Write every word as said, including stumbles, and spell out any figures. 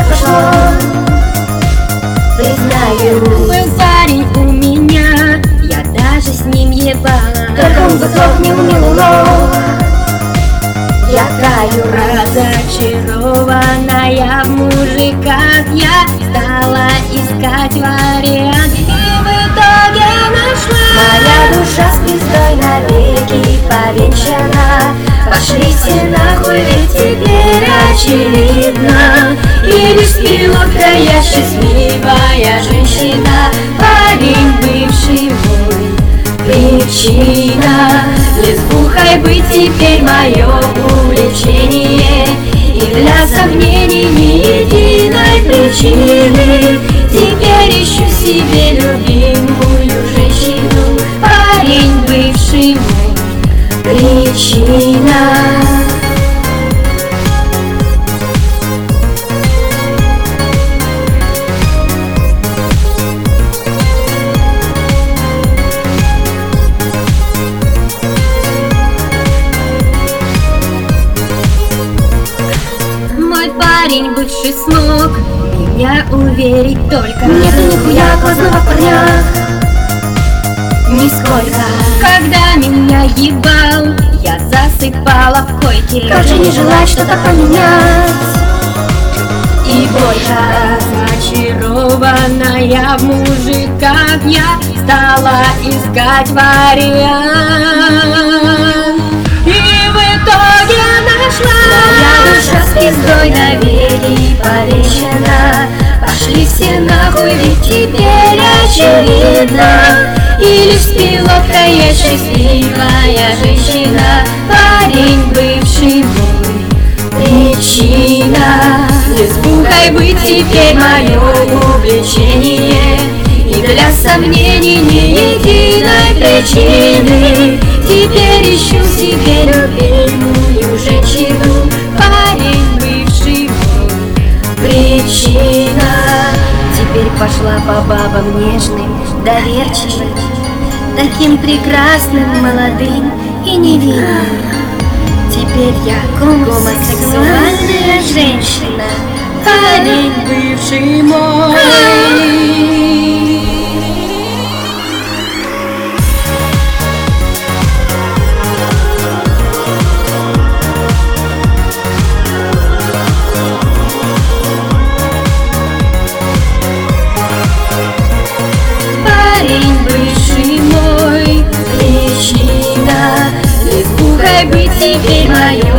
пошло. Признаю, был парень у меня, я даже с ним ебала, только он готов не умел улов. Я каю, разочарованная в мужиках, я стала искать вариант и в итоге нашла. Моя душа с пиздой навеки повенчана. Пошли все нахуй, ведь теперь очевидно. И лишь пилотка я счастливая женщина, парень бывший мой причина. Лесбухой быть теперь мое увлечение, и для сомнений ни единой причины. Теперь ищу себе любимую женщину, парень бывший мой причина. Мой парень бывший смог меня уверить только. Нету нихуя классного в парнях, нисколько. Когда меня ебал, я засыпала в койке. Как же не желать что-то поменять? И больше разочарованная в мужиках, я стала искать вариант и в итоге нашла. Моя душа с пиздой навеки повенчана. Пошли все нахуй, ведь теперь очевидно. И лишь с пилоткой я счастливая женщина, парень бывший мой причина. Лесбухой быть теперь мое увлечение, и для сомнений ни единой причины. Теперь ищу себе любимую женщину, парень бывший мой причина. Теперь пошла по бабам нежным, доверчивым, таким прекрасным, молодым и невинным. Теперь я гомосексуальная женщина, парень бывший мой. Парень бывший мой причина. Лесбухой быть теперь мое